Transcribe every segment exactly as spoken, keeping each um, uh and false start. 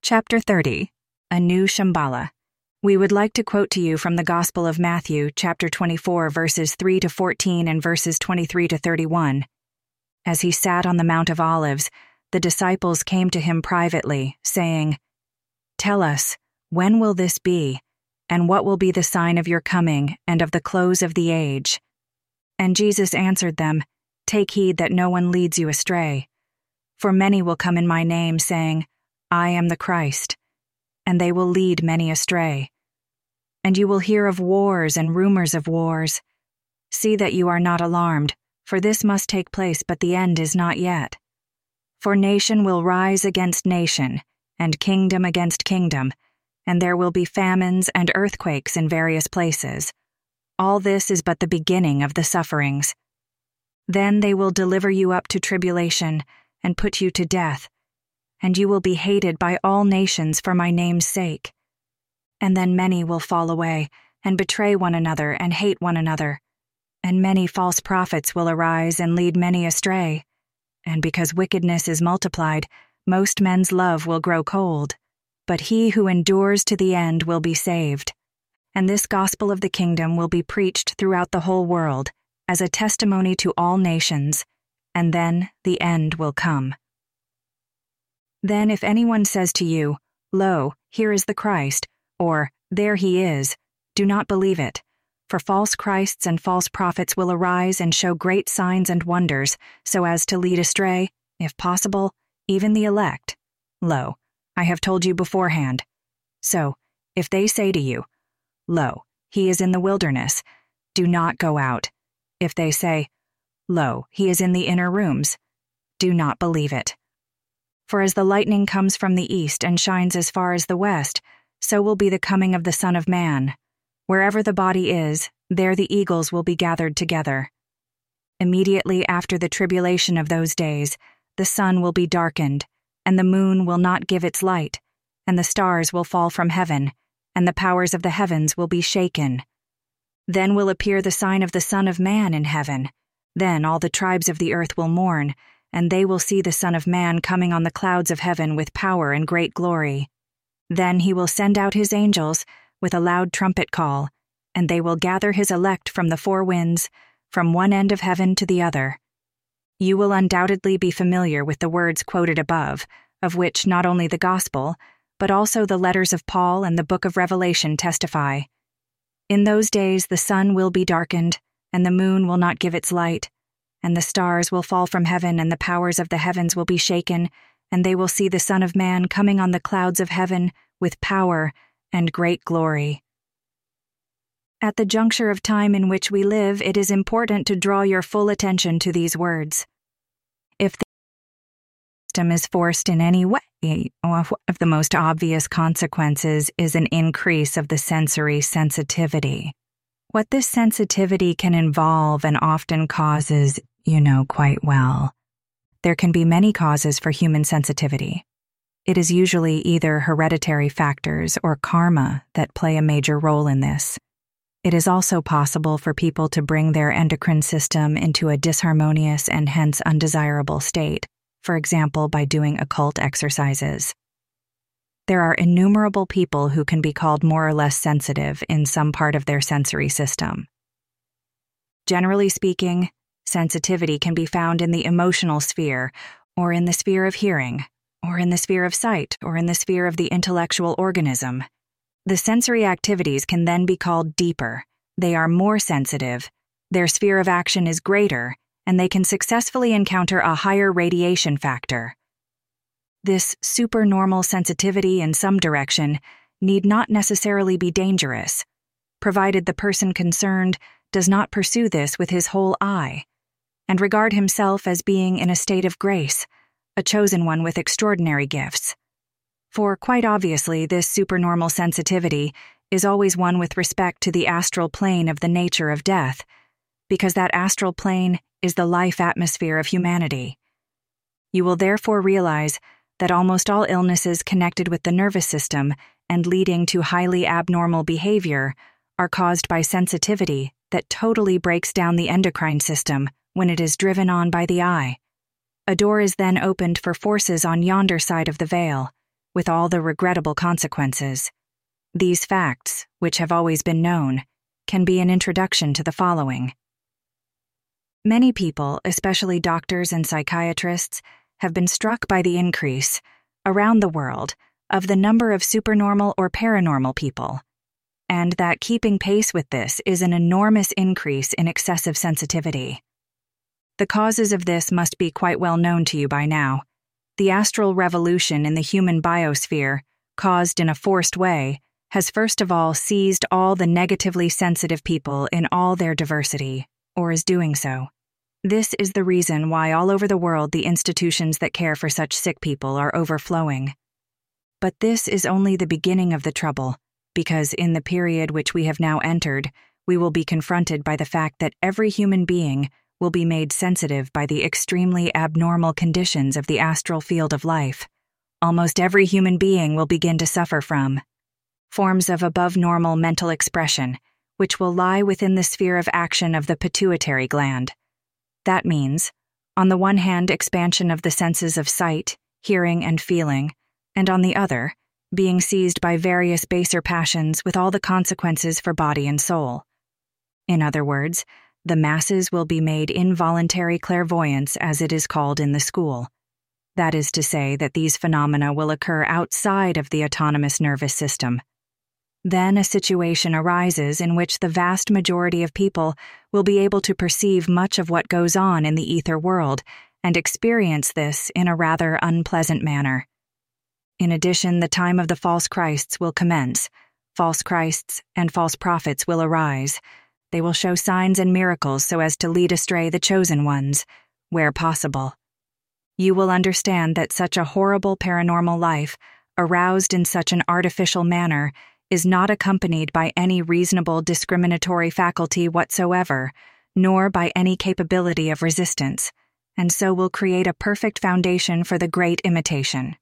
Chapter thirty. A New Shambhala. We would like to quote to you from the Gospel of Matthew, chapter twenty-four, verses three to fourteen and verses twenty-three to thirty-one. As he sat on the Mount of Olives, the disciples came to him privately, saying, "Tell us, when will this be? And what will be the sign of your coming and of the close of the age?" And Jesus answered them, "Take heed that no one leads you astray. For many will come in my name, saying, 'I am the Christ,' and they will lead many astray. And you will hear of wars and rumors of wars. See that you are not alarmed, for this must take place, but the end is not yet. For nation will rise against nation, and kingdom against kingdom, and there will be famines and earthquakes in various places. All this is but the beginning of the sufferings. Then they will deliver you up to tribulation and put you to death, and you will be hated by all nations for my name's sake. And then many will fall away and betray one another and hate one another, and many false prophets will arise and lead many astray. And because wickedness is multiplied, most men's love will grow cold. But he who endures to the end will be saved. And this gospel of the kingdom will be preached throughout the whole world as a testimony to all nations, and then the end will come. Then if anyone says to you, 'Lo, here is the Christ,' or 'There he is,' do not believe it. For false Christs and false prophets will arise and show great signs and wonders, so as to lead astray, if possible, even the elect. Lo, I have told you beforehand. So, if they say to you, 'Lo, he is in the wilderness,' do not go out. If they say, 'Lo, he is in the inner rooms,' do not believe it. For as the lightning comes from the east and shines as far as the west, so will be the coming of the Son of Man. Wherever the body is, there the eagles will be gathered together. Immediately after the tribulation of those days, the sun will be darkened, and the moon will not give its light, and the stars will fall from heaven, and the powers of the heavens will be shaken. Then will appear the sign of the Son of Man in heaven. Then all the tribes of the earth will mourn, and they will see the Son of Man coming on the clouds of heaven with power and great glory. Then he will send out his angels with a loud trumpet call, and they will gather his elect from the four winds, from one end of heaven to the other. You will undoubtedly be familiar with the words quoted above, of which not only the Gospel, but also the letters of Paul and the book of Revelation testify. In those days the sun will be darkened, and the moon will not give its light, and the stars will fall from heaven, and the powers of the heavens will be shaken, and they will see the Son of Man coming on the clouds of heaven with power and great glory. At the juncture of time in which we live, it is important to draw your full attention to these words. If the system is forced in any way, one of the most obvious consequences is an increase of the sensory sensitivity. What this sensitivity can involve and often causes, you know quite well. There can be many causes for human sensitivity. It is usually either hereditary factors or karma that play a major role in this. It is also possible for people to bring their endocrine system into a disharmonious and hence undesirable state, for example by doing occult exercises. There are innumerable people who can be called more or less sensitive in some part of their sensory system. Generally speaking, sensitivity can be found in the emotional sphere, or in the sphere of hearing, or in the sphere of sight, or in the sphere of the intellectual organism. The sensory activities can then be called deeper. They are more sensitive, their sphere of action is greater, and they can successfully encounter a higher radiation factor. This supernormal sensitivity in some direction need not necessarily be dangerous, provided the person concerned does not pursue this with his whole eye, and regard himself as being in a state of grace, a chosen one with extraordinary gifts. For quite obviously, this supernormal sensitivity is always one with respect to the astral plane of the nature of death, because that astral plane is the life atmosphere of humanity. You will therefore realize that almost all illnesses connected with the nervous system and leading to highly abnormal behavior are caused by sensitivity that totally breaks down the endocrine system when it is driven on by the eye. A door is then opened for forces on yonder side of the veil, with all the regrettable consequences. These facts, which have always been known, can be an introduction to the following. Many people, especially doctors and psychiatrists, have been struck by the increase, around the world, of the number of supernormal or paranormal people, and that keeping pace with this is an enormous increase in excessive sensitivity. The causes of this must be quite well known to you by now. The astral revolution in the human biosphere, caused in a forced way, has first of all seized all the negatively sensitive people in all their diversity, or is doing so. This is the reason why all over the world the institutions that care for such sick people are overflowing. But this is only the beginning of the trouble, because in the period which we have now entered, we will be confronted by the fact that every human being will be made sensitive by the extremely abnormal conditions of the astral field of life. Almost every human being will begin to suffer from forms of above-normal mental expression, which will lie within the sphere of action of the pituitary gland. That means, on the one hand, expansion of the senses of sight, hearing, and feeling, and on the other, being seized by various baser passions with all the consequences for body and soul. In other words, the masses will be made involuntary clairvoyants, as it is called in the school. That is to say that these phenomena will occur outside of the autonomous nervous system. Then a situation arises in which the vast majority of people will be able to perceive much of what goes on in the ether world and experience this in a rather unpleasant manner. In addition, the time of the false Christs will commence. False Christs and false prophets will arise. They will show signs and miracles so as to lead astray the chosen ones, where possible. You will understand that such a horrible paranormal life, aroused in such an artificial manner, is not accompanied by any reasonable discriminatory faculty whatsoever, nor by any capability of resistance, and so will create a perfect foundation for the great imitation.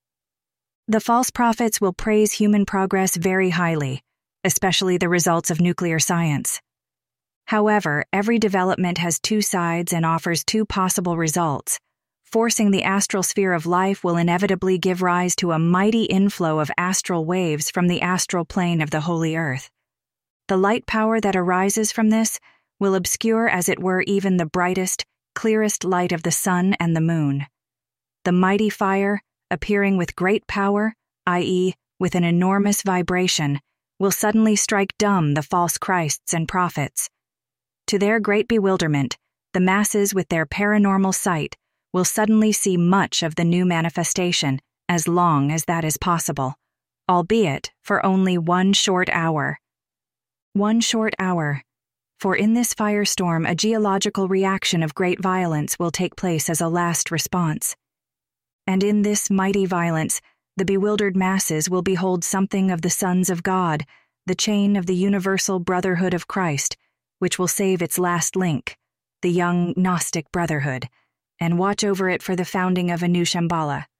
The false prophets will praise human progress very highly, especially the results of nuclear science. However, every development has two sides and offers two possible results. Forcing the astral sphere of life will inevitably give rise to a mighty inflow of astral waves from the astral plane of the holy earth. The light power that arises from this will obscure as it were even the brightest, clearest light of the sun and the moon. The mighty fire, appearing with great power, that is, with an enormous vibration, will suddenly strike dumb the false Christs and prophets. To their great bewilderment, the masses with their paranormal sight will suddenly see much of the new manifestation, as long as that is possible, albeit for only one short hour. One short hour, for in this firestorm a geological reaction of great violence will take place as a last response. And in this mighty violence, the bewildered masses will behold something of the sons of God, the chain of the universal brotherhood of Christ, which will save its last link, the young Gnostic brotherhood, and watch over it for the founding of a new Shambhala.